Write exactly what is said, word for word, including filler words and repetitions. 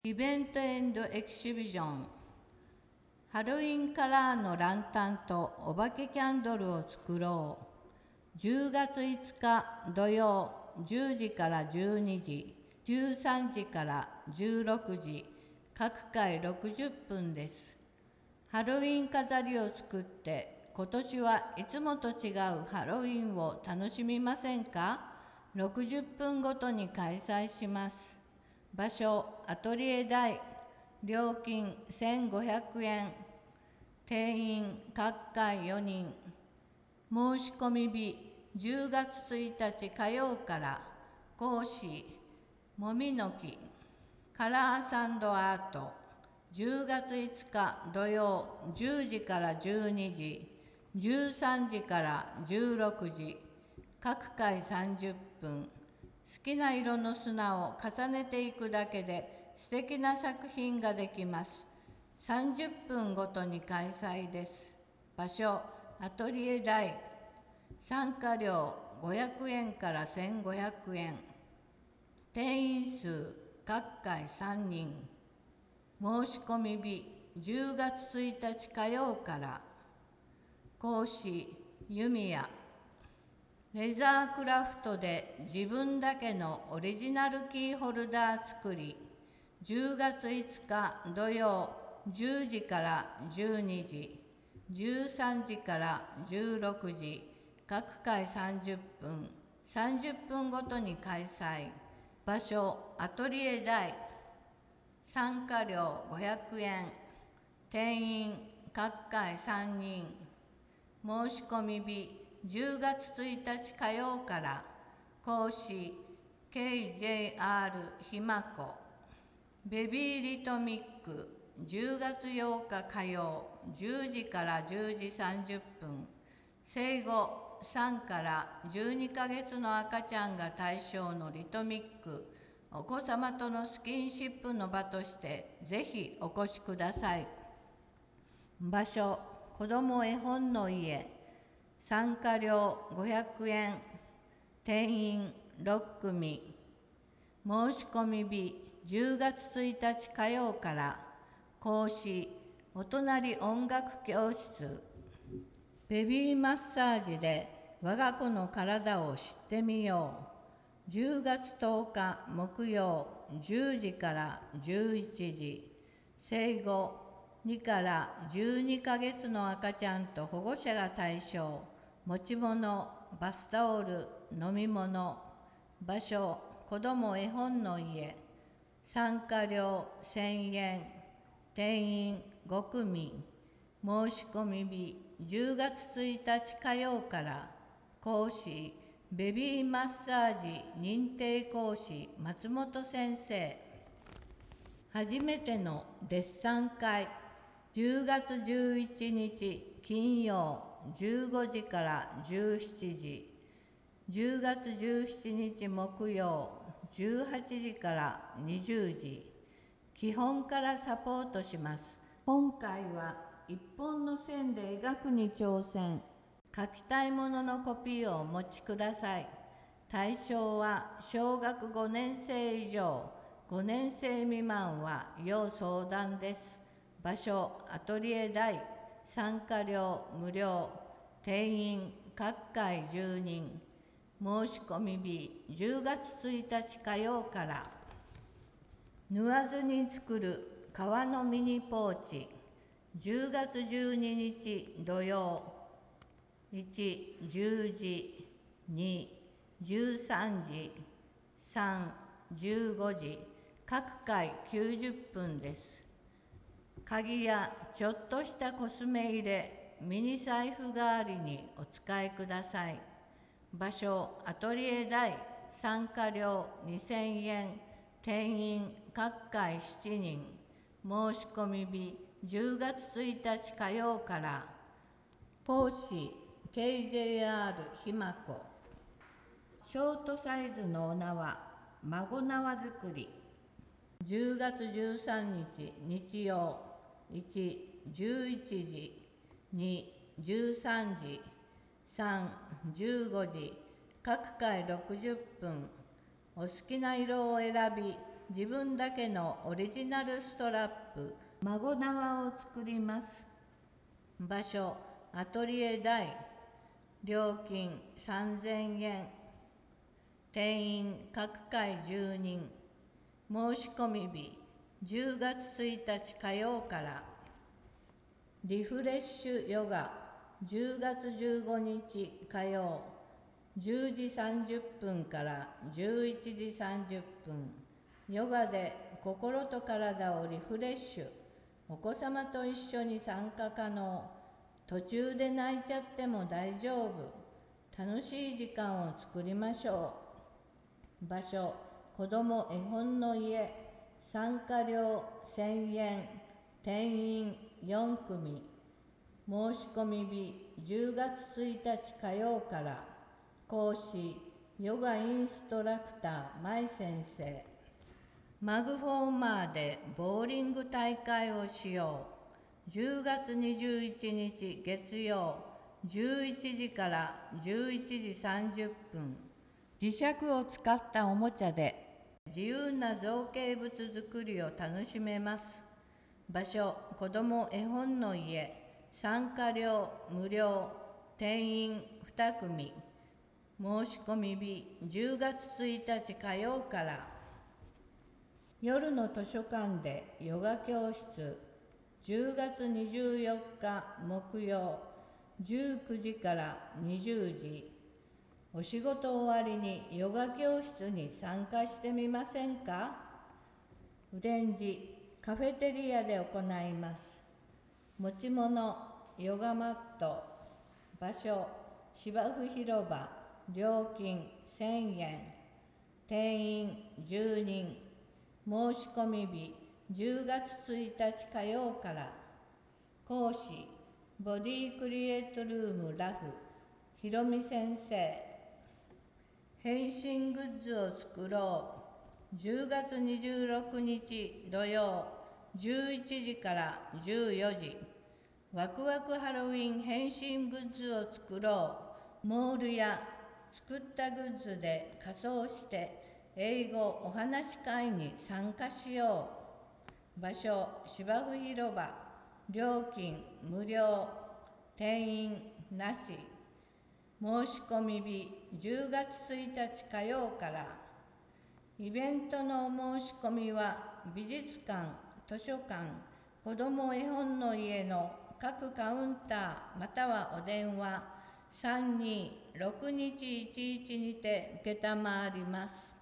イベントエンドエキシビジョン。ハロウィンカラーのランタンとお化けキャンドルを作ろう。じゅうがついつか土曜、じゅうじからじゅうにじ、じゅうさんじからじゅうろくじ、各回ろくじゅっぷんです。ハロウィン飾りを作って、今年はいつもと違うハロウィンを楽しみませんか？ろくじゅっぷんごとに開催します。場所、アトリエ大。料金せんごひゃくえん。定員各回よにん。申し込み日じゅうがつついたち火曜から。講師、もみの木。カラーサンドアート。じゅうがついつか土曜、じゅうじからじゅうにじ、じゅうさんじからじゅうろくじ、各回さんじゅっぷん。好きな色の砂を重ねていくだけで素敵な作品ができます。さんじゅっぷんごとに開催です。場所、アトリエ大。参加料ごひゃくえんからせんごひゃくえん。定員数各回さんにん。申し込み日じゅうがつついたち火曜から。講師、弓矢。レザークラフトで自分だけのオリジナルキーホルダー作り。じゅうがついつか土曜、じゅうじからじゅうにじ、じゅうさんじからじゅうろくじ、各回さんじゅっぷん、さんじゅっぷんごとに開催。場所、アトリエ大。参加料ごひゃくえん。定員各回さんにん。申し込み日じゅうがつついたち火曜から。講師 ケージェーアール ひまこ。ベビーリトミックじゅうがつようか火曜じゅうじからじゅうじさんじゅっぷん。生後さんからじゅうにかげつの赤ちゃんが対象のリトミック。お子様とのスキンシップの場としてぜひお越しください。場所、子ども絵本の家。参加料ごひゃくえん。定員ろっくみ。申し込み日じゅうがつついたち火曜から。講師、お隣音楽教室。ベビーマッサージで我が子の体を知ってみよう。じゅうがつとおか木曜じゅうじからじゅういちじ。生後にからじゅうにかげつの赤ちゃんと保護者が対象。持ち物、バスタオル、飲み物。場所、子ども絵本の家。参加料せんえん。定員ごくみ。申し込み日じゅうがつついたち火曜から。講師、ベビーマッサージ認定講師松本先生。初めてのデッサン会。じゅうがつじゅういちにち金曜じゅうごじからじゅうしちじ。じゅうがつじゅうしちにち木曜じゅうはちじからにじゅうじ。基本からサポートします。今回はいっぽんの線で描くに挑戦。書きたいもののコピーをお持ちください。対象は小学ごねんせい以上、ごねんせい未満は要相談です。場所、アトリエ大。参加料無料。定員各回じゅうにん。申し込み日じゅうがつついたち火曜から。縫わずに作る革のミニポーチ。じゅうがつじゅうににち土曜。いち、じゅうじ、に、じゅうさんじ、さん、じゅうごじ。各回きゅうじゅっぷんです。鍵やちょっとしたコスメ入れ、ミニ財布代わりにお使いください。場所、アトリエ大。参加料にせんえん。定員各回しちにん。申し込み日じゅうがつついたち火曜から。講師、ケージェーアール ひまこ。ショートサイズのお縄、孫縄作り。じゅうがつじゅうさんにち日曜。いち、じゅういちじ、に、じゅうさんじ、さん、じゅうごじ。各回ろくじゅっぷん。お好きな色を選び、 自分だけのオリジナルストラップ、孫縄を作ります。場所、アトリエ大。料金さんぜんえん。定員各回じゅうにん。申し込み日じゅうがつついたち火曜から。リフレッシュヨガじゅうがつじゅうごにち火曜じゅうじさんじゅっぷんからじゅういちじさんじゅっぷん。ヨガで心と体をリフレッシュ。お子様と一緒に参加可能。途中で泣いちゃっても大丈夫。楽しい時間を作りましょう。場所、子ども絵本の家。参加料せんえん。定員よんくみ。申し込み日じゅうがつついたち火曜から。講師、ヨガインストラクター舞先生。マグフォーマーでボーリング大会をしよう。じゅうがつにじゅういちにち月曜じゅういちじからじゅういちじさんじゅっぷん。磁石を使ったおもちゃで自由な造形物作りを楽しめます。場所、子ども絵本の家。参加料無料。定員にくみ。申し込み日じゅうがつついたち火曜から。夜の図書館でヨガ教室。じゅうがつにじゅうよっか木曜じゅうくじからにじゅうじ。お仕事終わりにヨガ教室に参加してみませんか？ウレンジカフェテリアで行います。持ち物ヨガマット。場所芝生広場。料金せんえん。定員じゅうにん。申し込み日じゅうがつついたち火曜から。講師ボディクリエイトルームラフひろみ先生。変身グッズを作ろう。じゅうがつにじゅうろくにち土曜じゅういちじからじゅうよじ。ワクワクハロウィン変身グッズを作ろう。モールや作ったグッズで仮装して英語お話し会に参加しよう。場所芝生広場。料金無料。定員なし。申し込み日じゅうがつついたち火曜から。イベントのお申し込みは美術館、図書館、子ども絵本の家の各カウンターまたはお電話さんにーろくにちいちいちにて承ります。